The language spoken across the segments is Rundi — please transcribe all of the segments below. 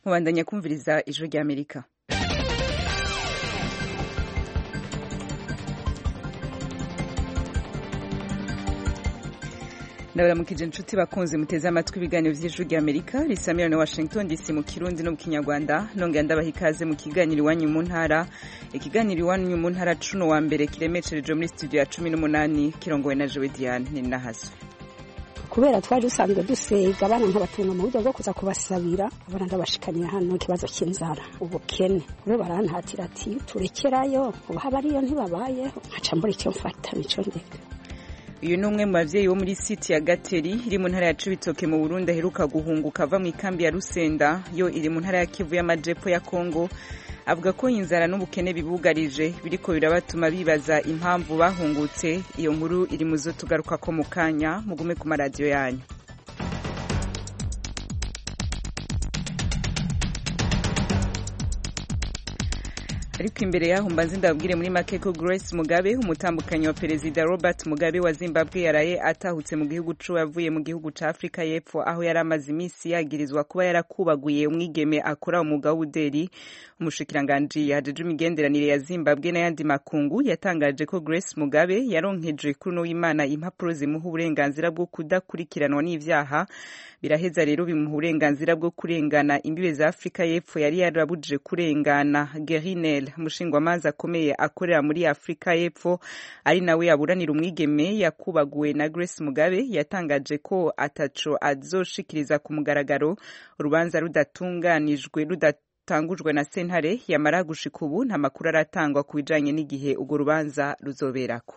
mubandanya kumviriza ijwi rya Amerika. Ndabaramukije inshuti bakunze muteze amatwi ibiganiro vy'ijwi rya Amerika risamira na Washington DC mu Kirundi no mu Kinyarwanda. Nongera ndabaha ikaze mu kiganiro iwanyu mu ntara. Ikiganiro iwanyu mu ntara cuno wa mbere kiremeshereje muri studio ya 18 kirongowe na Joe Diane Ninahazo. Kubera twari dusanzwe dusega abana nk'abatunga mu buryo bwo kuza kubasabira abana ndabashikaniye hano ikibazo cy'inzara ubukene rero barantatira ati turekerayo uba ariyo ntibabaye nkaca mbura icyo mfata nico ndeka. Uyu ni umwe mu bavyeyi bo muri site ya Gateri iri mu ntara ya Cibitoke mu Burundi aheruka guhunguka ava mu ikambi ya Rusenda yo iri mu ntara ya Kivu y'Amajepfo ya Kongo. Avuga ko inzara n'ubukene bibugarije biriko birabatuma bibaza impamvu bahungutse. Iyo nkuru iri muzo tugaruka ko mu kanya mugume ku maradiyo yanyu. Ariko imbere yaho mbanze ndabwire muri make ko Grace Mugabe umutambukanyi wa Perezida Robert Mugabe wa Zimbabwe yaraye atahutse mu gihugu cyo yavuye mu gihugu ca Afrika y'Epfo aho yari amaze imisi yagirizwa kuba yarakubaguye umwigeme akora umwuga w'ubuderi. Umushikiranganje yajeje imigenderanire ya Zimbabwe n'ayandi makungu yatangaje ko Grace Mugabe yaronkeje kuri no Imana impapuro zimuha uburenganzira bwo kudakurikiranwa n'ivyaha. Biraheza rero bimuha uburenganzira bwo kurengana imbibe za Afrika y'Epfo yari yarabujije kurengana. Gerinel umushingwamanza akomeye akorera muri Afrika y'Epfo ari nawe yaburanira umwigeme yakubaguwe na Grace Mugabe yatangaje ko ataco azoshikiriza ku mugaragaro urubanza rudatangujwe na sentare yamara gushika ubu nta makuru aratangwa ku bijanye n'igihe urwo rubanza ruzoberako.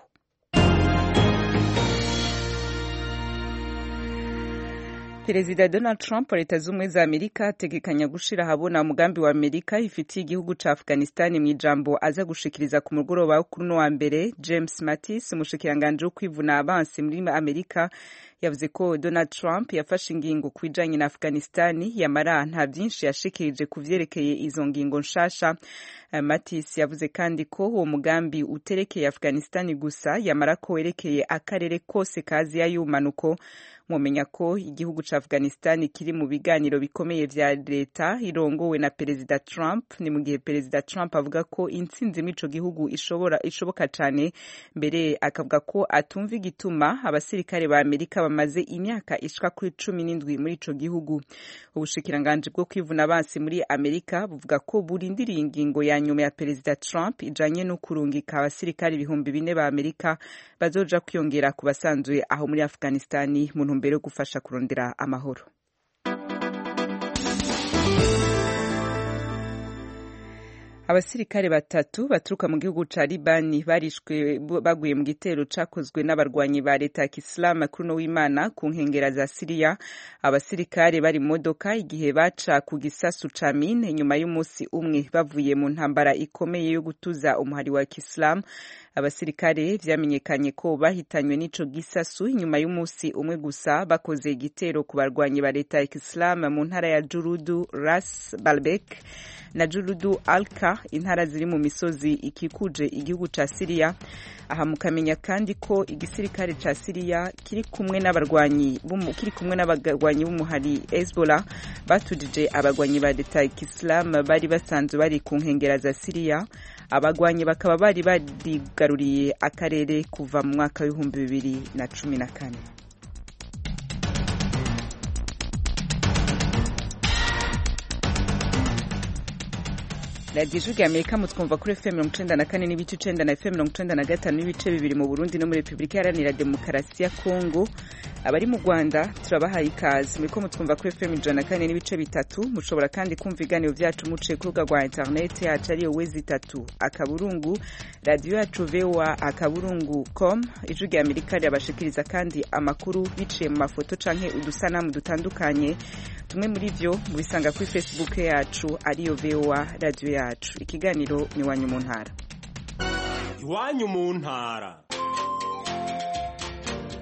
Perezida Donald Trump wa Leta Zunze za Amerika ategekanya gushira habona umugambi wa Amerika ifitiye igihugu ca Afghanistan mu ijambo aza gushikiriza ku mugoroba kuri no wa mbere. James Mattis umushikiranganje wo kwivuna abansi muri Amerika yavuze ko Donald Trump yafashe ingingo kwijanye na Afghanistan yamara nta byinshi yashikirije kuvyerekeye izo ngingo nshasha. Mattis yavuze kandi ko uwo mugambi uterekeye Afghanistan gusa yamara ko werekeye akarere kose kazi y'umanuko. Mumenya ko igihugu ca Afghanistan kiri mu biganiro bikomeye vya leta irongowe na Perezida Trump. Ni mu gihe Perezida Trump avuga ko intsinzi m'ico gihugu ishoboka cane, mbere akavuga ko atumva igituma abasirikare ba Amerika bamaze imyaka ishika kuri 17 muri ico gihugu. Ubushikiranganje bwo kwivuna abansi muri Amerika buvuga ko burindiriye ingingo ya nyuma ya Perezida Trump ijanye no kurungika abasirikare 4,000 ba Amerika bazoja kwiyongera ku basanzwe aho muri Afghanistan mu ntumbero yo gufasha kurondera amahoro. Abasirikare batatu baturuka mu gihugu ca Libani barishwe baguye mu gitero cakozwe n'abarwanyi ba leta ya Islam kuri no w'Imana ku nkengera za Syria. Abasirikare bari mu modoka igihe baca ku gisasu ca mine nyuma y'umunsi umwe bavuye mu ntambara ikomeye yo gutuza umuhari wa Islam. Abasirikare vyamenyekanye ko bahitanywe n'ico gisasu nyuma y'umunsi umwe gusa bakoze igitero ku barwanyi ba leta ya Islam mu ntara ya Jurudu Ras Balbek na Jurudu Alka, intara ziri mu misozi ikikuje igihugu ca Syria. Aha mukamenya kandi ko igisirikare ca Syria kiri kumwe n'abarwanyi b'umuhari Hezbollah batujije abarwanyi ba leta ya Islam bari basanzwe bari ku nkengera za Syria. Abagwanyi bakaba bari badigaruriye akarere kuva mu mwaka wa 2014. Radio Ijwi Amerika mutwumva kuri FM 94 n'ibice 9 na FM 95 n'ibice 2 mu Burundi no muri Republika Iharanira Demokarasi ya Kongo. Abari mu Rwanda turabahaye ikaze muriko mutwumva kuri FM 104 n'ibice 3. Mushobora kandi kumva ibiganiro vyacu muciye ku rubuga rwa internet yacu ari www.akaburungu radio yacu voa.com. Ijwi Amerika ryabashikiriza kandi amakuru biciye mu mafoto canke udusanamu dutandukanye. Tumwe muri vyo mubisanga kuri Facebook yacu ariyo VOA radio yacu. Ikiganiro ni iwanyu mu ntara. Iwanyu mu ntara.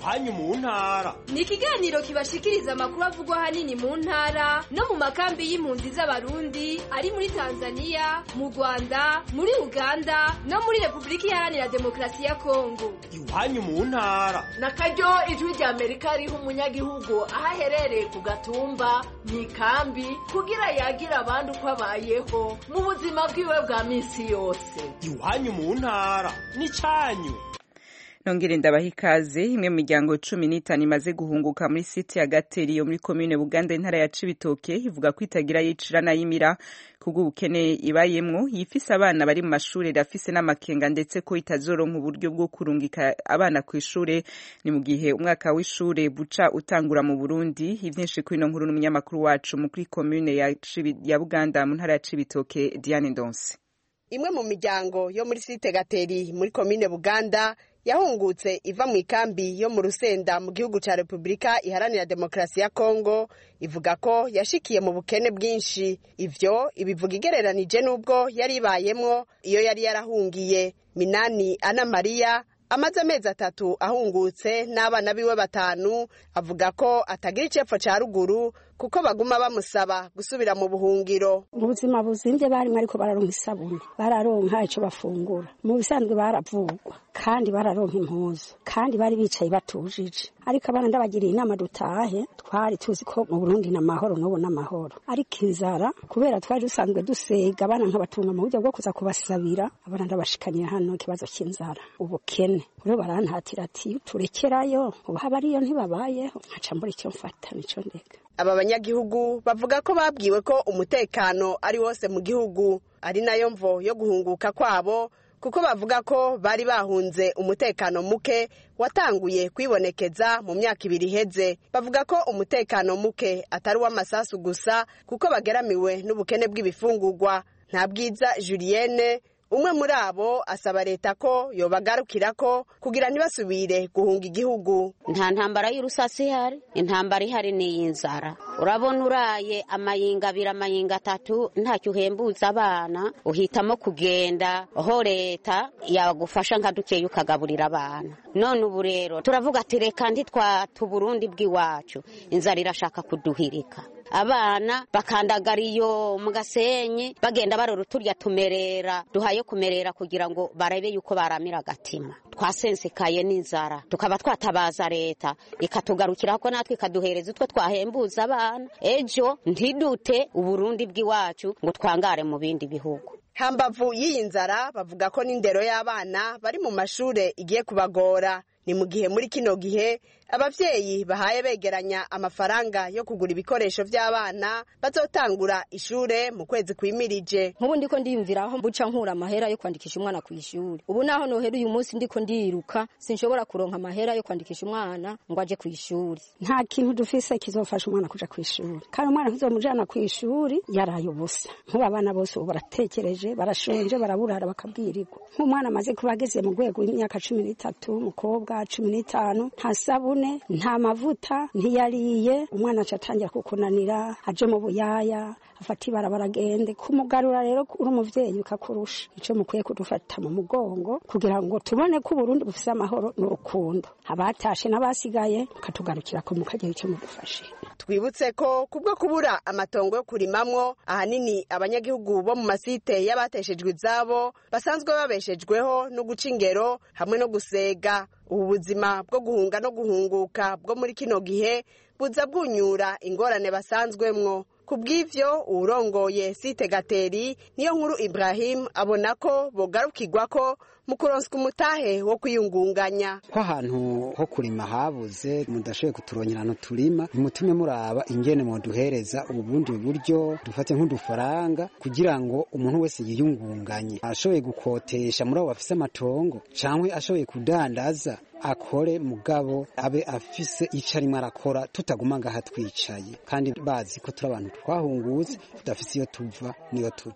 iwanyu mu ntara. Ni ikiganiro kibashikiriza amakuru avugwa hanini mu ntara no mu makambi y'impunzi z'abarundi ari muri Tanzania, mu Rwanda, muri Uganda no muri Republika Iharanira Demokarasi ya Kongo. Iwanyu mu ntara. Nakaryo ijwi rya Amerika riha umunyagihugu ahaherereye ku gatumba mu ikambi kugira yagira abandi uko abayeho mu buzima bwiwe bwa minsi yose. Iwanyu mu ntara ni cyanyu. Nongere ndabaha ikaze. Imwe mu miryango 15 imaze guhunguka muri site ya Gateri yo muri commune Buganda intara ya Cibitoke ivuga ko itagira yicira na yimira kubw'ubukene ibayemwo, yifise abana bari mu mashure rafise n'amakenga ndetse ko itazoronka uburyo bwo kurungika abana ku ishure. Ni mu gihe umwaka w'ishure buca utangura mu Burundi. Ivyinshi kuri no nkuru n'umunyamakuru wacu mu kuri commune ya Buganda mu ntara ya Cibitoke, Diane Ndonse. Imwe mu miryango yo muri site Gateri muri commune Buganda yahungutse iva mu ikambi yo mu Rusenda mu gihugu ca Republika Iharanira Demokarasi ya Kongo ivuga ko yashikiye mu bukene bwinshi. Ivyo ibivuga igereranije n'ubwo yari ibayemwo iyo yari yarahungiye. Minani Ana Maria amaze amezi 3 ahungutse n'abana biwe 5 avuga ko atagira icepfo ca ruguru kuko baguma bamusaba gusubira mu buhungiro. Ubuzima buzimvye barimwe ariko bararonka isabune, bararonka ico bafungura, mu bisanzwe baravugwa kandi bararonka impuzu kandi bari bicaye batujije. Ariko abana ndabagiriye inama dutahe, twari tuzi ko mu Burundi na mahoro n'ubu na mahoro, ariko inzara kubera twari dusanzwe dusega abana nk'abatunga mu buryo bwo kuza kubasabira, abana ndabashikaniye hano ikibazo cy'inzara ubukene. Rero barantatira ati turekerayo ubu habariyo ntibabayeho, nkaca mbura icyo mfata nico ndeka. Aba banyagihugu bavuga ko babwiwe ko umutekano ari wose mu gihugu, ari nayo mvo yo guhunguka kwabo, kuko bavuga ko bari bahunze umutekano muke watanguye kwibonekeza mu myaka 2 iheze. Bavuga ko umutekano muke atari w'amasasu gusa kuko bageramiwe n'ubukene bw'ibifungurwa. Ntabwiza Julienne umwe muri abo asaba leta ko yobagarukirako kugira ntibasubire guhunga igihugu. Nta ntambara y'urusasi hari, intambara ihari ni y'inzara. Urabona uraye amayinga 2 amayinga 3 ntacyo uhembuza abana, uhitamo kugenda aho leta yagufasha nka dukeye ukagaburira abana. None ubu rero turavuga ati reka ntitwatu Burundi bw'iwacu, inzara irashaka kuduhirika. Abana bakandagara iyo mu Gasenyi bagenda barora uturya tumerera duhaye kumerera kugira ngo barabe yuko baramira agatima. Twasensekaye n'inzara, tukaba twatabaza leta ikatugarukira ko natwe ikaduhereza utwo twahembuza abana, ejo ntidute Uburundi bw'iwacu ngo twangare mu bindi bihugu. Hambavu y'iyi nzara bavuga ko n'indero y'abana bari mu mashure igiye kubagora. Ni mu gihe muri kino gihe abavyeyi bahaye begeranya amafaranga yo kugura ibikoresho by'abana bazotangura ishure mu kwezi kwimirije. Nk'ubu ndiko ndiyumvira aho mbuca nkura amahera yo kwandikisha umwana ku ishuri. Ubu naho nohera uyu munsi ndiko ndiruka sinshobora kuronka amahera yo kwandikisha umwana ngo aje ku ishuri. Nta kintu dufise kizofasha umwana kuja ku ishuri, kandi umwana kuzomujana ku ishuri yaraye ubusa. Nk'ubu abana bose ubu baratekereje, barashonje, baraburara bakabwirirwa. Nk'umwana amaze kubageze mu rwego w'imyaka 13, umukobwa 15, nta sabune nta mavuta ntiyariye, umwana acatangira kukunanira aje mu buyaya afati baragende kumugarura. Rero uri umuvyeyi ukakurusha, ico mukwiye kudufata mu mugongo kugira ngo tubone ko Burundi bufise amahoro n'urukundo. Abatashe n'abasigaye katugarukira ko mukagira ico mudufashe. Twibutse ko kubwo kubura amatongo yo kurimamwo ahanini abanyagihugu bo mu masite y'abateshejwe izabo basanzwe babeshejweho no guca ingero hamwe no gusega. Ubu buzima bwo guhunga no guhunguka bwo muri kino gihe buza bwunyura ingorane basanzwemwo. Kubw'ivyo urongoye site Gateri niyo nkuru Ibrahim abona ko bogarukirwa ko mu kuronswa umutahe wo kwiyungunganya. Ko ahantu ho kurima habuze mudashoboye kuturonyerano turima, mutume muraba ingene mu duhereza ubundi buryo dufate nk'udufaranga kugira ngo umuntu wese yiyungunganye, ashoboye gukotesha muri abo bafise amatongo canke ashoboye kudandaza akore mugabo abe afise icarimwe arakora, tutaguma ngaha twicaye kandi bazi ko turi abantu twahungutse tudafise iyo tuva niyo tuje.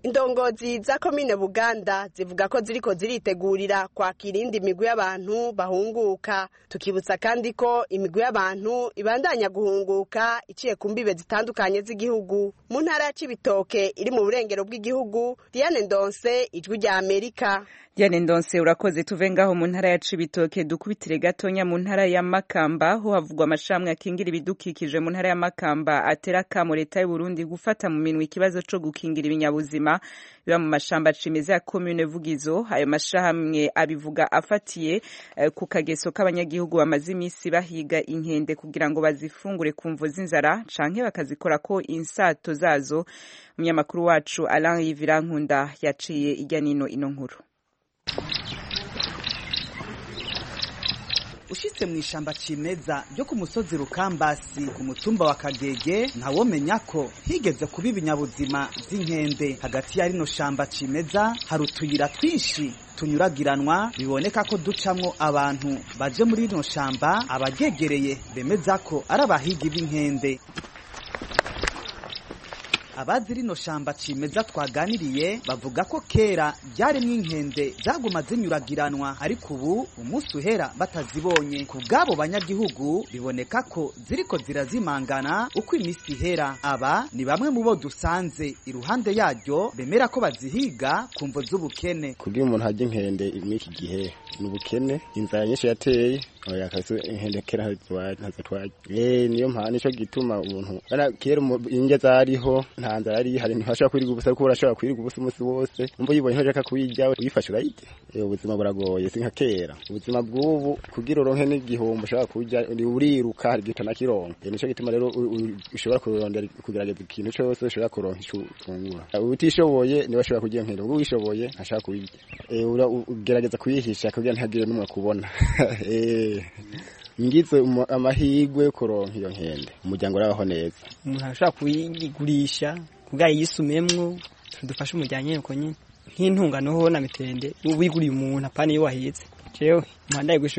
Indongozi za komine Buganda zivuga ko ziriko ziritegurira kwakira indi migwi y'abantu bahunguka. Tukibutsa kandi ko imigwi y'abantu ibandanya guhunguka iciye ku mbibe zitandukanye z'igihugu. Mu ntara ya Cibitoke iri mu burengero bw'igihugu, Diane Ndonse, Ijwi rya Amerika. Diane Ndonse, urakoze. Tuve ngaho mu ntara ya Cibitoke dukubitire gatonya mu ntara ya Makamba, ho havugwa amashamwe akingira ibidukikije mu ntara ya Makamba atera kamo leta y'u Burundi gufata mu minwe ikibazo co gukingira ibinyabuzima biba mu mashamba cimeza ya commune Vugizo. Ayo mashamwe abivuga afatiye ku kageso k'abanyagihugu bamaze imisi bahiga inkende kugira ngo bazifungure ku mvo z'inzara canke bakazikora ko insato zazo. Umunyamakuru wacu Alain Yivirankunda yaciye ijya nino ino nkuru. Ushitse mu ishamba cimeza ryo ku musozi Rukambasi ku mutumba wa Kagege ntawomenya ko higeze kuba ibinyabuzima z'inkende. Hagati ya rino shamba cimeza hari utuyira twinshi tunyuragiranwa biboneka ko ducamwo abantu baje muri rino shamba. Abagegereye bemeza ko ari abahigi b'inkende. Abazi rino shamba cimeza twaganiriye bavuga ko kera ryaremwe inkende zaguma zinyuragiranwa, ariko ubu umunsi uhera batazibonye. Ku bwabo banyagihugu biboneka ko ziriko zirazimangana uko imisi ihera. Aba ni bamwe mu bo dusanze iruhande yaryo bemera ko bazihiga ku mvo z'ubukene. Kugira umuntu hajya inkende imiki gihe n'ubukene, inzara nyinshi yateye oya kaso inkende kera hazatwaje. Niyo mpana ico gituma umuntu kera inge zariho nta nzara ari hari ntashaka kwiriga ubusa ko urashaka kwiriga ubusa umunsi wose. Umva yibonye ntajaka kuyijya uyifashe urayite. Ubuzima buragoye sinka kera. Ubuzima bw'ubu kugira uronke n'igihombo ushaka kujya uriruka hari gitana kironka. Nico gituma rero ushobora kurondera kugerageza ikintu cyose ushobora kuronka ico fungura. Utishoboye niwe ashobora kujya inkende, ubwo wishoboye ashaka kuyijya. Ugerageza kuyihisha kugira ntagire n'umwe kubona. Ngize amahigwe kuronka iyo nkende umuryango urabaho neza. Umuntu ashaka kuyigurisha kugira yisumemwo tudufashe umuryango uko nyine nk'intungano ho na mitende wiguriye umuntu apana iyo wahetse. Jewe manda yigusha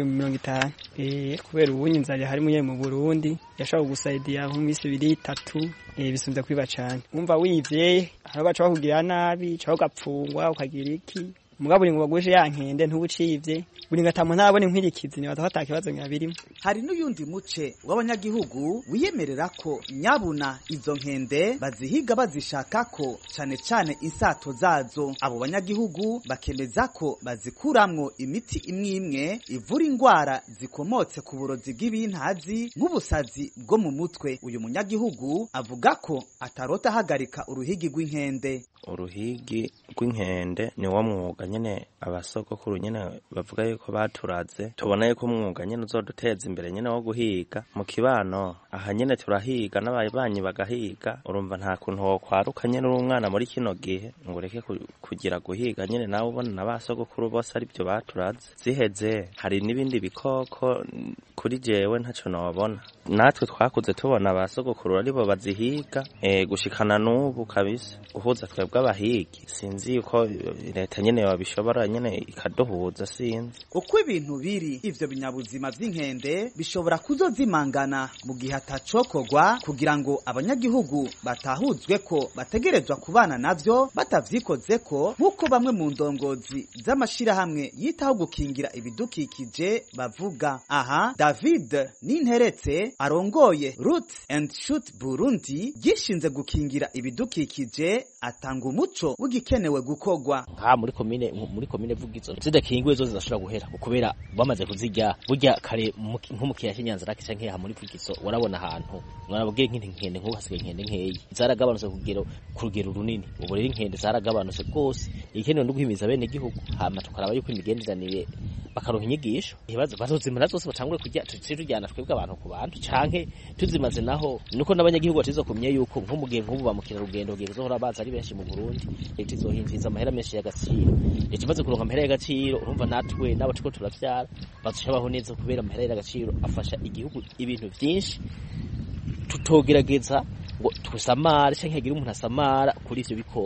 50 kubera ubunye inzara hari mu Burundi yashaka gusaidia mu misi 2-3 bisunze kwiba cyane. Umva wivye aho baca bakugira nabi cyo gapfungwa ukagira iki mugabo ngo bagushe yankende ntubucivye buri ngatamu ntabone nkwirikizi ni batafata kibazo nyabirimo. Hari n'uyundi muce w'abanyagihugu wiyemerera ko nyabuna izo nkende bazihiga bazishaka ko cyane cyane insato zazo. Abo banyagihugu bakemeza ko bazikuramwo imiti imwe imwe ivura ingwara zikomotse ku burozi bw'ibintazi nk'ubusazi bwo mu mutwe. Uyu munyagihugu avuga ko atarota hagarika uruhigi rw'inkende. Uruhigi rw'inkende ni wo mwuga nyene abasogokuru nyene bavuga yuko baturaze. Tubona yuko umwuga nyene uzoduteza imbere nyene wo guhiga mu kibano. Aha nyene turahiga n'ababanyi bagahiga. Urumva nta kuntu wo kwaruka nyene umwana muri kino gihe ngo reke kugira guhiga nyene nawe ubona n'abasogokuru bose ari byo baturaze. Ziheze hari n'ibindi bikoko kuri jewe ntaco nobona. Natwe twakuze tubona abasogokuru ari bo bazihiga gushikana n'ubu kabisa. Uhuza twebwe abahigi sinzi yuko leta nyene yabishobora nyene ikaduhuza sinzi. Uko ibintu biri ivyo binyabuzima vy'inkende bishobora kuzozimangana mu gihe atacokogwa kugira ngo abanyagihugu batahuzwe ko bategerezwa kubana navyo batavyikozeko nk'uko bamwe mu ndongozi z'amashirahamwe yitaho gukingira ibidukikije bavuga. Aha David Ninteretse arongoye Roots and Shoot Burundi gishinze gukingira ibidukikije atanga umuco w'igikenewe gukogwa. Muri komine Vugizo zidakingiwe zo zidashobora guhera kubera bamaze kuzijya burya kare nk'umukiya cy'Inyanza rake canke ha muri Vugizo warabona ahantu mwarabugire nk'inkende nk'ubasigaye inkende nkeyi zaragabanutse ku rugero runini. Ubu rero inkende zaragabanutse rwose. Ikenewe no guhimiza bene gihugu hama tukaraba yuko imigenderanire bakaronka inyigisho ibibazo bazozimana zose batangure kujya tujyana twebwe abantu ku bantu canke tuzimaze naho nuko n'abanyagihugu batizo kumye yuko nk'umugihe nk'ubu bamukira rugendo gihe zohora baza ari benshi mu Burundi leta izohinjiza amahera menshi y'agaciro. Leta imaze kuronka amahera y'agaciro urumva natwe nabo tuko turavyara bazushabaho neza kubera amahera y'agaciro afasha igihugu ibintu byinshi tutogerageza ngo tusamara canke hagira umuntu asamara kuri ivyo bikoko.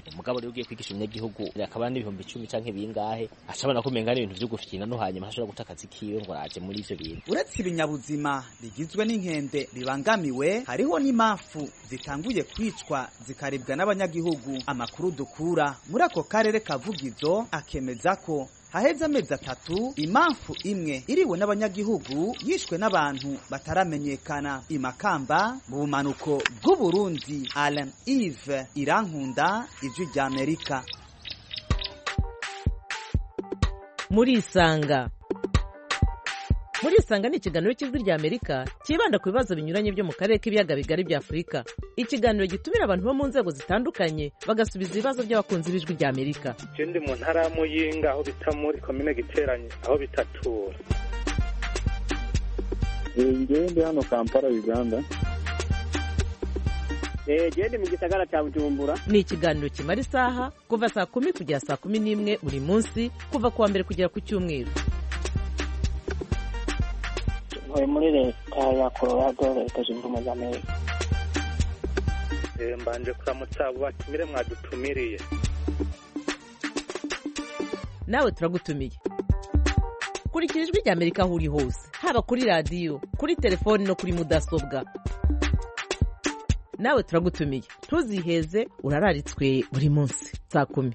umugabo rero ugiye kwigisha umunyagihugu akaba n'ibihumbi 10 canke bingahe acabona ko menga n'ibintu vyo gufyina no hanyuma ashobora guta akazi kiwe ngo araje muri ivyo bintu. Uretse ibinyabuzima bigizwe n'inkende bibangamiwe, hariho n'impamvu zitanguye kwicwa zikaribwa n'abanyagihugu. Amakuru dukura muri ako karere kavugizo akemeza ko haheze amezi 3 impamvu imwe iriwe n'abanyagihugu yishwe n'abantu bataramenyekana. Imakamba mu bumanuko bw'u Burundi, Alain Yves Irankunda, Ijwi ry'Amerika. Muri Isanga ni ikiganiro cy'Ijwi ry'Amerika kibanda ku bibazo binyuranye byo mu karere k'ibiyaga bigari bya Afurika. Ikiganiro gitumira abantu bo mu nzego zitandukanye bagasubiza ibibazo by'abakunzi b'Ijwi ry'Amerika. Ndi mu ntara ya Muyinga aho bita muri komine Giteranyi aho bitatura. Ndi hano Kampala Uganda. Ndi mu gisagara cya Bujumbura. Ni ikiganiro kimara isaha kuva saa 10 kugera saa 11 buri munsi kuva kuwa mbere kugera ku cyumweru. Muri leta ya Colorado leta zunze ubumwe za Amerika. Mbanje kuramutsa abo batumire mwadutumiriye. Nawe turagutumiye. Kurikira Ijwi ry'Amerika aho uri hose, haba kuri radio, kuri telefone no kuri mudasobwa. Nawe turagutumiye. Ntuziheze, urararitswe buri munsi saa 10.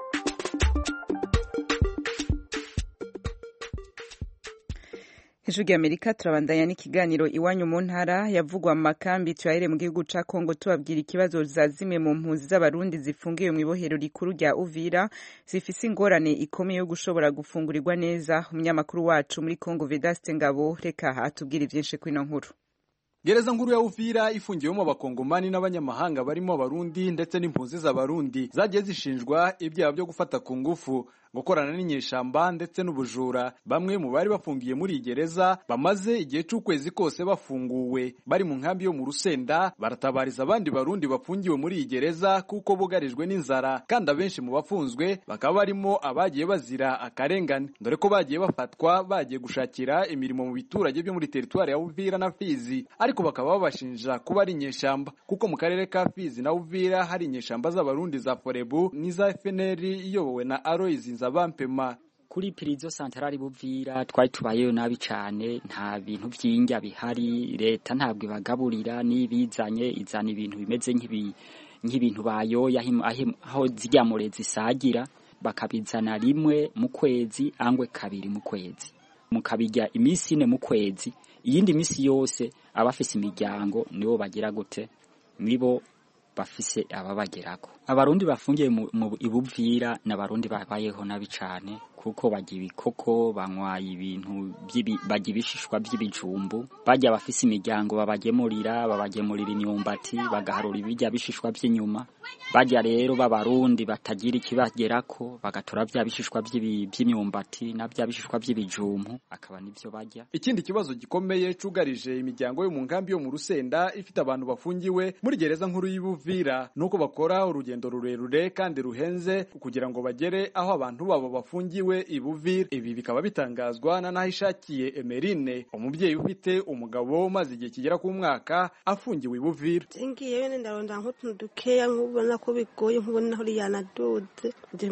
Ijwi ry'Amerika turabandanya n'ikiganiro iwanyu mu ntara yavugwa mu makambi tuyahere mu gihugu ca Kongo tubabwira ikibazo zazimwe mu mpunzi z'abarundi zifungiwe mu ibohero rikuru rya Uvira zifise ingorane ikomeye yo gushobora gufungurirwa neza. Umunyamakuru wacu muri Kongo Vedaste Ngabo reka atubwira ivyinshi kwino nkuru. Gereza nkuru ya Uvira ifungiwemo abakongomani n'abanyamahanga barimo abarundi ndetse n'impunzi z'abarundi zagiye zishinjwa ibyaha byo gufata ku ngufu, gukorana n'inyeshamba ndetse n'ubujura. Bamwe mu bari bafungiye muri gereza bamaze igihe c'ukwezi kose bafunguwe bari mu nkambi yo mu Rusenda baratabariza abandi barundi bafungiwe muri gereza kuko bugarijwe n'inzara, kandi abenshi mu bafunzwe bakaba barimo abagiye bazira akarengane, dore ko bagiye bafatwa bagiye gushakira imirimo mu biturage byo muri teritwari ya Uvira na Fizi, ariko bakaba babashinja kuba ari inyeshamba kuko mu karere ka Fizi na Uvira hari inyeshamba z'abarundi za Forebu n'iza FNL iyobowe na Aloys Nzabampema. Kuri Prison Centrale Buvira twari tubayeyo nabi cyane, nta bintu by'injya bihari, leta ntabwo ibagaburira, nibizanye izana ibintu bimeze nk'ibintu bayoya aho zijya mure zisagira, bakabizana rimwe mu kwezi angwe kabiri mu kwezi, mukabijya iminsi 4 mu kwezi, iyindi misi yose abafise imiryango nibo bagira gute, nibo bafise ababagerako. Abarundi bafungiye mu Ibuvira n'abarundi babayeho nabi cyane kuko bagiye ibikoko, banywa ibintu bagiye ibishishwa by'ibijumbu, bajya bafise imiryango babagemurira imyumbati, bagaharura ibijya bishishwa by'inyuma. Bajya rero b'abarundi batagira ikibagerako bagatora bya bishishwa by'imyumbati na bya bishishwa by'ibijumbu, akaba nivyo bajya. Ikindi kibazo gikomeye cugarije imiryango yo mu nkambi yo mu Rusenda ifite abantu bafungiwe muri gereza nkuru y'Ibuvira nuko bakora urugendo rurerure kandi ruhenze kugira ngo bagere aho abantu babo bafungiwe Ibuvira. Ibi bikaba bitangazwa na Nahishakiye Emerine, umubyeyi ufite umugabo umaze igihe kigera ku mwaka afungiwe Ibuvira. Ngiye ndaronda nk'utuntu dukeya nkubona ko bigoye, nkubona aho yanaduze mu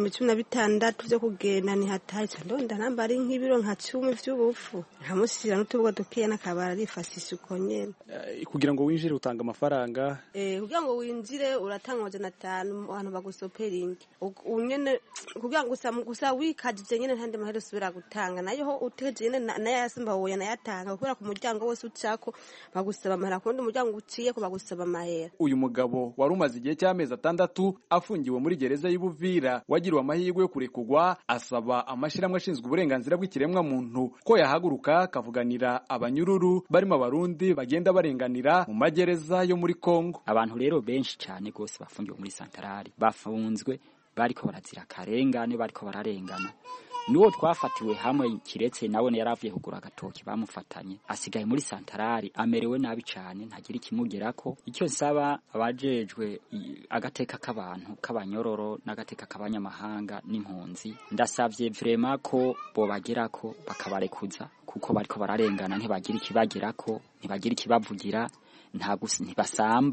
16 byo kugenda ni hataye, ndonda namba ari nk'ibiro nka 10 vy'ubufu, nkamusira n'utubwo dukeya nakabara rifashisha uko nyene. Kugira ngo winjire utanga amafaranga, kugira ngo winjire uratanga 500 abantu bagusoperingi unyene, kugira ngo gusa wikajije nyene ntande mahero subira gutanga, nayo ho uteje nyene nayo yasimba wowe nayatanga kubera ku muryango wose ucako bagusaba amahera, kundi umuryango uciye ko bagusaba amahera. Uyu mugabo wari umaze igihe cy'amezi 6 afungiwe muri gereza y'Ibuvira wagiriwe amahirwe yo kurekugwa, asaba amashiramwe ashinzwe uburenganzira bw'ikiremwa muntu ko yahaguruka kavuganira abanyururu barimo abarundi bagenda barenganira mu magereza yo muri Kongo. Abantu rero benshi cyane gose bafungiwe muri Santarari bafunzwe bariko barazira karengane, bariko bararengana. Nuwo twafatiwe hamwe kiretse nawe yaravuye kugura agatoki bamufatanye, asigaye muri Santarari amerewe nabi cyane, ntagira ikimugerako. Icyo nsaba abajejwe agateka k'abantu k'abanyororo n'agateka k'abanyamahanga n'impunzi, ndasavye vraiment ko bobagerako bakabarekuza kuko bariko bararengana, ntibagira ikibagerako, ntibagira ikibavugira, ntibasamba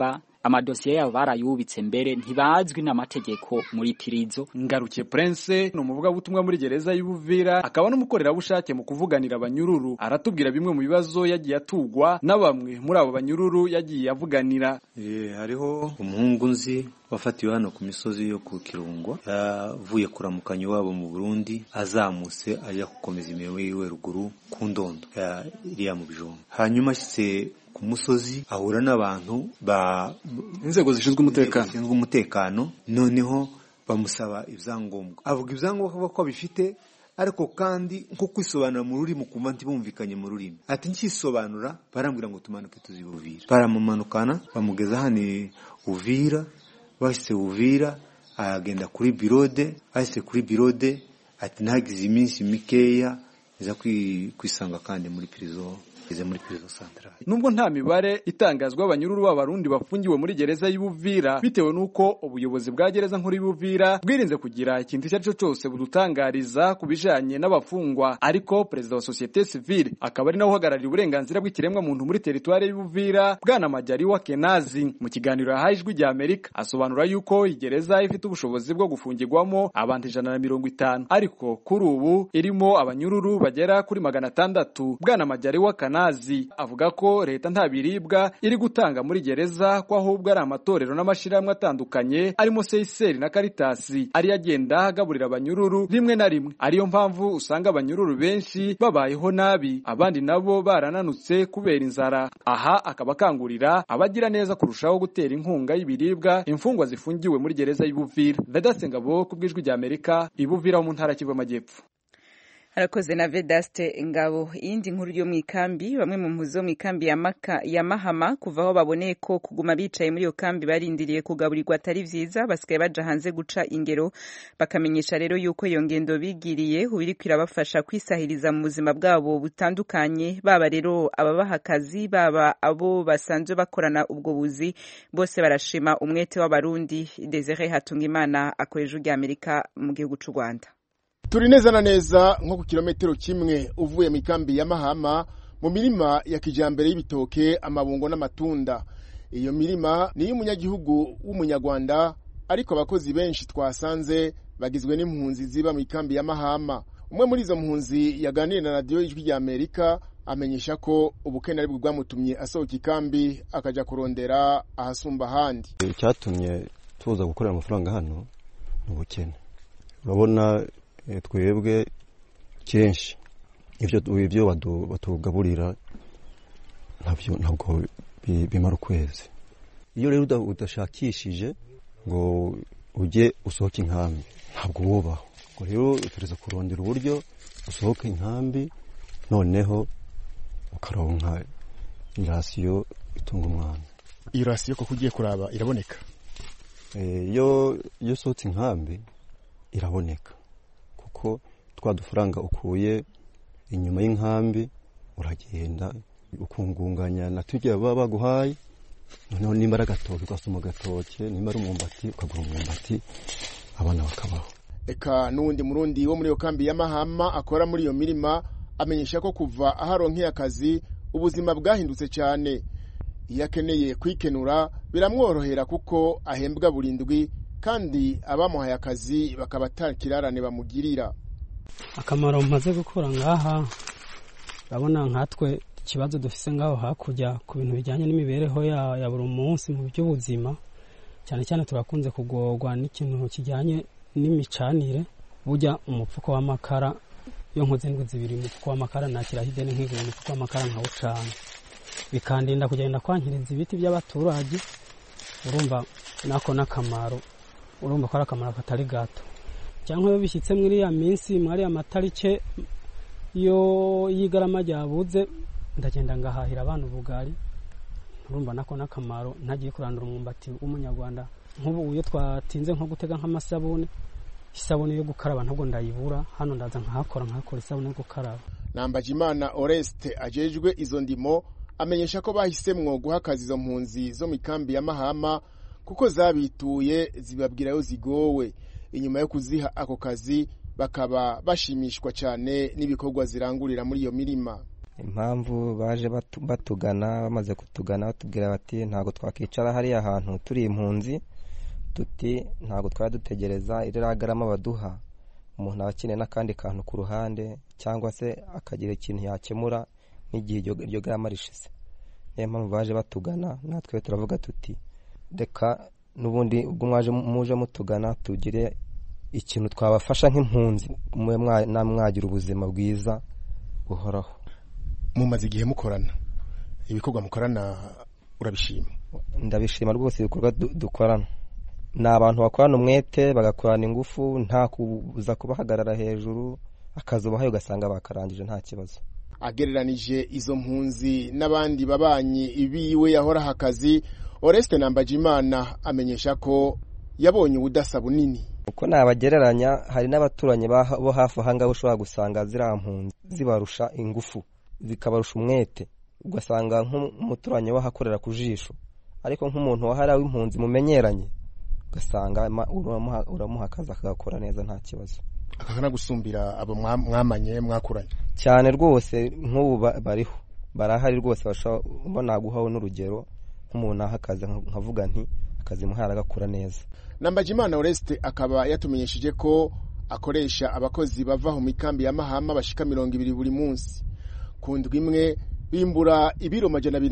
amadosiye yabo barayubitse mbere ntibazwi n'amategeko muri pirizo. Ngarukiye Prince ni umuvugabutumwa muri gereza y'Ubuvira akaba n'umukorerabushake mu kuvuganira abanyururu, aratubwira bimwe mu bibazo yagiye atugwa na bamwe muri abo banyururu yagiye avuganira. Hariho umuhungu nzi wafatiwe hano ku misozi yo ku Kirungo, yavuye kuramukanya wabo mu Burundi, azamutse ajya gukomeza imirimo yiwe ruguru ku Ndondo iriya mu Bijombo. Hanyuma ashitse ku musozi ahura n'abantu ba inzego zishinzwe umutekano, noneho bamusaba ibyangombwa, avuga ibyangombwa ko bifite, ariko kandi nko kwisobanura mu rurimi kumva ntibumvikanye mu rurimi. Ati nkisobanura barambwira ngo tumanuke tuzi Uvira, baramumanukana bamugeza hano Uvira. Bashitse Uvira agenda kuri birode, ahise kuri birode ati nagize iminsi mikeya iza kwisanga kandi muri prison centrale. Nubwo nta mibare itangazwa abanyururu b'abarundi bafungiwe muri gereza y'Ubuvira, bitewe nuko ubuyobozi bwa gereza nkuru y'Ubuvira bwirinze kugira ikintu icyo cyose budutangariza kubijanye n'abafungwa, ariko perezida wa societe civile akaba ari nawe uhagarariye uburenganzira bw'ikiremwa muntu muri teritwari y'Ubuvira, Bwana Majaliwa Kenazi, mu kiganiro yahaye Ijwi rya Amerika asobanura yuko igereza ifite ubushobozi bwo gufungirwamo abantu 150, ariko kuri ubu irimo abanyururu bagera kuri 600. Bwana Majaliwa Kenazi avuga ko leta nta biribwa iri gutanga muri gereza, ko ahubwo ari amatorero n'amashirahamwe atandukanye arimo CICR na Caritas ari yagenda agaburira abanyururu rimwe na rimwe. Ariyo mpamvu usanga abanyururu benshi babayeho nabi, abandi nabo barananutse kubera inzara. Aha akaba kangurira abagira neza kurushaho gutera inkunga y'ibiribwa imfungwa zifungiwe muri gereza y'Ubuvira. Vedaste Ngabo ku bw'Ijwi rya Amerika, Ibuvira mu ntara Kivu Amajyepfo. Harakoze na Vedaste Ngabo. Iyindi nkuru yo mwikambi, bamwe mu mpuzo mwikambi ya Mahama kuva aho baboneye ko kuguma bicaye muri iyo kambi barindiriye kugaburirwa atari vyiza, basigaye baja hanze guca ingero, bakamenyesha rero yuko iyo ngendo bigiriye ubiri kwirabafasha kwisahiriza mu buzima bwabo butandukanye, baba rero ababaha akazi, baba abo basanzwe bakorana ubwo buzi, bose barashima umwete w'abarundi. Desire Hatungimana akoreje ujya Amerika mu gihugu c'u Rwanda. Turi neza na neza nko ku kilometero kimwe uvuye mu kambi ya Mahama mu mirima ya kijambere y'ibitoke, amabungo n'amatunda. Iyo mirima ni y'umunyagihugu w'umunyarwanda, ariko abakozi benshi twasanze bagizwe n'impunzi ziba mu kambi ya Mahama. Umwe muri izo mpunzi yaganiriye na radio Ijwi rya Amerika amenyesha ko ubukene ari bwo bwamutumye asohoka ikambi akaja kurondera ahasumba handi. Icyatumye tuza gukorera amafaranga hano n'ubukene. Urabona twebwe kenshi ibyo batugaburira ntabwo bimara ukwezi. Iyo rero udashakishije ngo ujye usohoka inkambi ntabwo wubaho. Ngo rero utereza kurondera uburyo usohoka inkambi, noneho ukaronka irasiyo itunga umwana. Iyo rasiyo ko kugiye kuraba iraboneka? Iyo usohotse inkambi iraboneka, kuko twa dufaranga ukuye inyuma y'inkambi uragenda ukungunganya na tujya baba baguhaye, noneho nimba ari agatoke ugasoma agatoke, nimba ari umwumbati ukagura umwumbati, abana bakabaho. Eka n'uwundi murundi wo muri iyo kambi ya Mahama akora muri iyo mirima amenyesha ko kuva aharonkeye akazi ubuzima bwahindutse cyane. Iyo akeneye kwikenura biramworohera kuko ahembwa burindwi, kandi abamuhaye akazi bakaba atakirarane bamugirira. Akamaro maze gukora ngaha, urabona nkatwe ikibazo dufise ngaho hakurya ku bintu bijyanye n'imibereho ya buri munsi mu by'ubuzima, cyane cyane turakunze kugorwa n'ikintu kijyanye n'imicanire. Burya umupfuko w'amakara iyo nkoze indwi zibiri umupfuko w'amakara nakirahide nk'igura umupfuko w'amakara nkawucana, bikandinda kugenda kwankiriza ibiti by'abaturage. Urumva nako n'akamaro, urumva ko ari akamaro katari gato. Cyangwa iyo bishyitse muri ya minsi mwari amatarike yo yigarama ryabuze, ndagenda ngahahira abantu ubugari. Urumva nako n'akamaro, ntagiye kurandura umwumbati w'umunyarwanda. Nk'ubu iyo twatinze nko gutega nk'amasabune, isabune yo gukaraba ntabwo ndayibura, hano ndaza nkahakora isabune yo gukaraba. Nambajimana Oreste ajejwe izo ndimo amenyesha ko bahisemwo guha akazi izo mpunzi zo mu kambi ya Mahama kuko zabituye zibabwira yo zigowe. Inyuma yo kuziha ako kazi bakaba bashimishwa cyane n'ibikorwa zirangurira muri iyo mirima. impamvu baje batugana bamaze kutugana batubwira bati ntabwo twakicara hariya hantu turi impunzi, tuti ntabwo twari dutegereza irigarama baduha, umuntu aba akeneye n'akandi kantu ku ruhande cyangwa se akagira ikintu yakemura nk'igihe iryo garama rishize. Niyo mpamvu baje batugana, natwe turavuga tuti reka n'ubundi ubwo muje mutugana tugire ikintu twabafasha nk'impunzi, mwagira ubuzima bwiza buhoraho. Mumaze igihe mukorana, ibikorwa mukorana urabishima? Ndabishima rwose ibikorwa dukorana. Ni abantu bakorana umwete bagakorana ingufu, nta kubuza kubahagarara hejuru, akazi ubahaye ugasanga bakarangije nta kibazo. Agereranije izo mpunzi n'abandi babanyi ibiwe yahoraho akazi, Oreste Nambajimana amenyesha ko yabonye ubudasa bunini. Uko nabagereranya, hari n'abaturanyi bo hafi ahanga ushobora gusanga ziriya mpunzi zibarusha ingufu, zikabarusha umwete, ugasanga nk'umuturanyi wahakorera ku jisho, ariko nk'umuntu wahariwe impunzi mumenyeranye ugasanga uramuha akazi akagakora neza nta kibazo, akakana gusumbira abo mwamanye mwakuranye cyane rwose. Nk'ubu bariho barahari rwose, bashobora guhaho n'urugero nk'umuntu aha akazi nkavuga nti akazi muhara agakora neza. Nambajimana Oreste akaba yatumenyesheje ko akoresha abakozi bava mu mikambi ya Mahama bashika 200 buri munsi. Ku ndwi imwe bimbura ibiro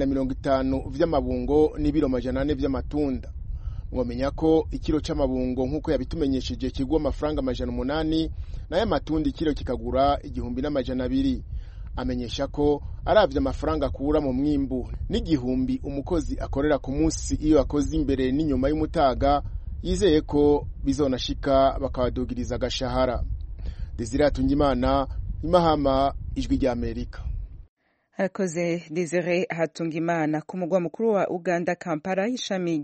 250 vy'amabungo n'ibiro 400 vy'amatunda. Mwomenya ko ikiro c'amabungo nkuko yabitumenyesheje kigwa amafaranga 800, naye amatunda ikiro kikagura 1200. Amenyesha ko aravye amafaranga akura mu mwimbu n'igihumbi umukozi akorera ku munsi iyo akoze imbere n'inyuma y'umutaga, yizeye ko bizonashika bakabadugiriza agashahara. Desire Hatungimana, Imahama, Ijwi rya Amerika. Akoze Desire Hatungimana. Ku mugwa mukuru wa Uganda Kampala, ishami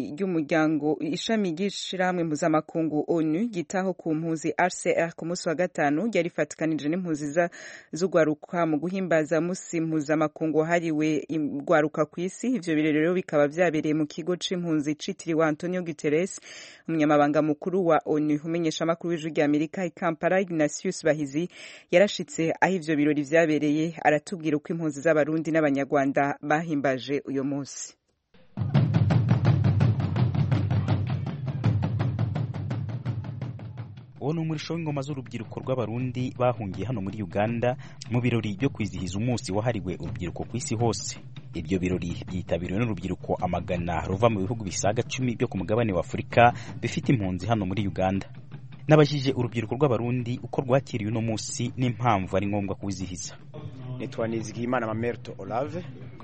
ry'ishiramwe mpuzamakungu ONU gitaho ku mpunzi RCR ku munsi wa gatanu ryarifatikanije n'impunzi z'ugwaruka mu guhimbaza musi mpuzamakungu hariwe gwaruka ku isi. Ivyo birori rero bikaba vyabereye mu kigo c'impunzi citiriwe Antonio Guterres, umunyamabanga mukuru wa ONU. Umenyesha makuru w'Ijwi rya Amerika i Kampala Ignatius Bahizi yarashitse aho ivyo birori vyabereye, aratubwira uko impunzi z'abarundi n'abanyarwanda bahimbaje uyo munsi. Uwo ni umurisho w'ingoma z'urubyiruko rw'abarundi bahungiye hano muri Uganda mu birori byo kwizihiza umunsi wahariwe urubyiruko ku isi hose. Ibyo birori byitabiriwe n'urubyiruko amagana ruva mu bihugu bisaga 10 byo ku mugabane wa Afurika bifite impunzi hano muri Uganda. Nabajije urubyiruko rw'abarundi uko rwakiriye uno munsi n'impamvu ari ngombwa kuwizihiza. Nitwa Nizigiyimana Mamerto Olave.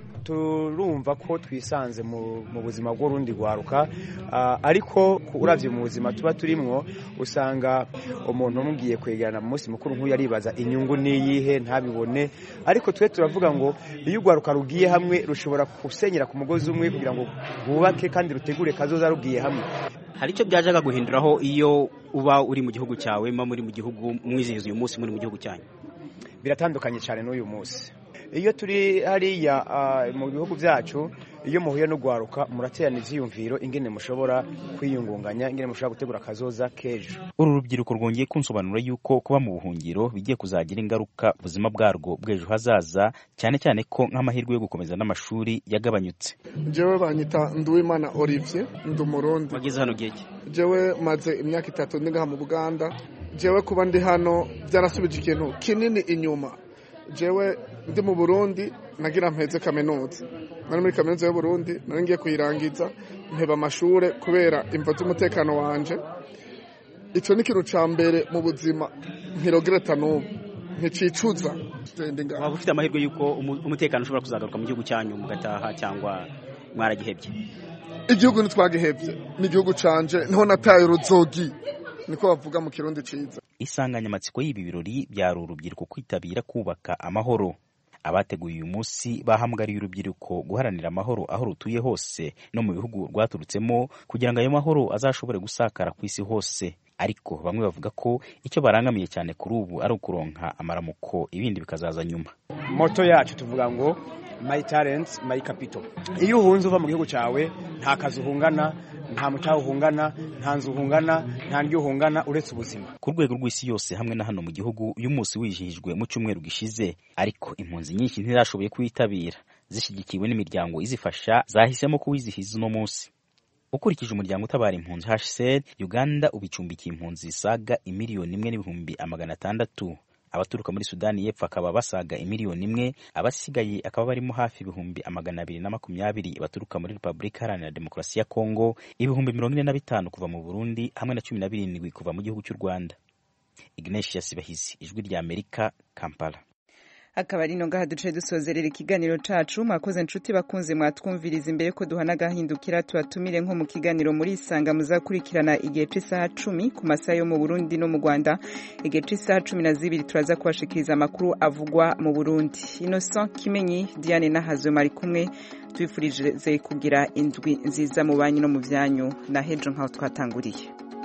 Turumva ko twisanze mu buzima bw'urundi rwaruka, ariko uravye mu buzima tuba turimwo usanga umuntu umubwiye kwegerana mu munsi mukuru nk'uyu aribaza inyungu niyihe ntabibone, ariko twe turavuga ngo iyo urwaruka rugiye hamwe rushobora gusenyera ku mugozi umwe kugira ngo rwubake kandi rutegure kazoza rugiye hamwe. Hari icyo byajaga guhinduraho iyo uba uri mu gihugu cyawe, muri mu gihugu mwizihiza uyu munsi muri mu gihugu cyanyu? Biratandukanye cyane n'uyu munsi. Iyo turi hariya mu bihugu byacu, iyo muhuye no gwaruka muraterana ivyiyumviro ingene mushobora kwiyungunganya, ingene mushobora gutegura kazoza kejo. Uru rubyiruko rwongeye kunsobanura yuko kuba mu buhungiro bigiye kuzagira ingaruka ubuzima bwarwo bw'ejo hazaza, cyane cyane ko nk'amahirwe yo gukomeza n'amashuri yagabanyutse. Jewe banyita Nduwimana Olivier, ndumurundi. Wageze hano geke? Jewe maze imyaka 3 ndiga mu Buganda. Jewe kuba ndi hano byarasubije ikintu kinini inyuma. Jewe ndi mu Burundi nagira mpeze kaminuza. Nari muri kaminuza y'u Burundi, nari ngiye kuyirangiza mpeba amashure kubera imvo z'umutekano wanje. Ico ni kintu ca mbere mu buzima ntirogereta n'ubu nticicuza. Waba ufite amahirwe yuko umutekano ushobora kuzagaruka mu gihugu cyanyu mugataha cyangwa mwaragihebye? Igihugu ntitwagihebye, ni igihugu canje niho nataye uruzogi, niko bavuga mu kirundi ciza. Insanganyamatsiko y'ibi birori byari urubyiruko kwitabira kubaka amahoro. Abateguye uyu munsi bahamagariye urubyiruko guharanira amahoro aho rutuye hose no mu bihugu rwaturutsemo kugira ngo ayo mahoro azashobore gusakara ku isi hose. Ariko bamwe bavuga ko icyo barangamiye cyane kuri ubu ari ukuronka amaramuko, ibindi bikazaza nyuma. Moto yacu tuvuga ngo my talents my capital. Iyo uhunze uva mu gihugu cyawe nta kazi uhungana, nta mutahe uhungana, nta nzu uhungana, nta ndyo uhungana uretse ubuzima. Ku rwego rw'isi yose hamwe na hano mu gihugu uyu munsi wijihijwe mu cyumweru gishize, ariko impunzi nyinshi ntizashoboye kwitabira. Zishyigikiwe n'imiryango izifasha zahisemo kuwizihiza uno munsi. Ukurikije umuryango utabara impunzi HCR, Uganda ubicumbikiye impunzi zisaga 1,600,000. Abaturuka muri Sudani y'Epfo akaba basaga 1,000,000, abasigaye akaba barimo hafi 220,000 baturuka muri Repubulika Iharanira Demokarasi ya Kongo, 45,000 kuva mu Burundi hamwe na 17 kuva mu gihugu cy'u Rwanda. Ignatius Bahizi, Ijwi rya Amerika, Kampala. Akaba ari no ngaha duce dusozerera ikiganiro cacu. Mwakoze nshuti bakunze mwatwumviriza. Imbere ko duhana gahindukira tubatumire nko mu kiganiro muri Isanga muzakurikirana igihe cy'isaha 10 ku masaha yo mu Burundi no mu Rwanda. Igihe cy'isaha 12 turaza kubashikiriza amakuru avugwa mu Burundi. Innocent Kimenyi, Diane Nahazwe mari kumwe, twifurije kugira indwi nziza mu banyu no mu byanyu na hejo nkaho twatanguriye.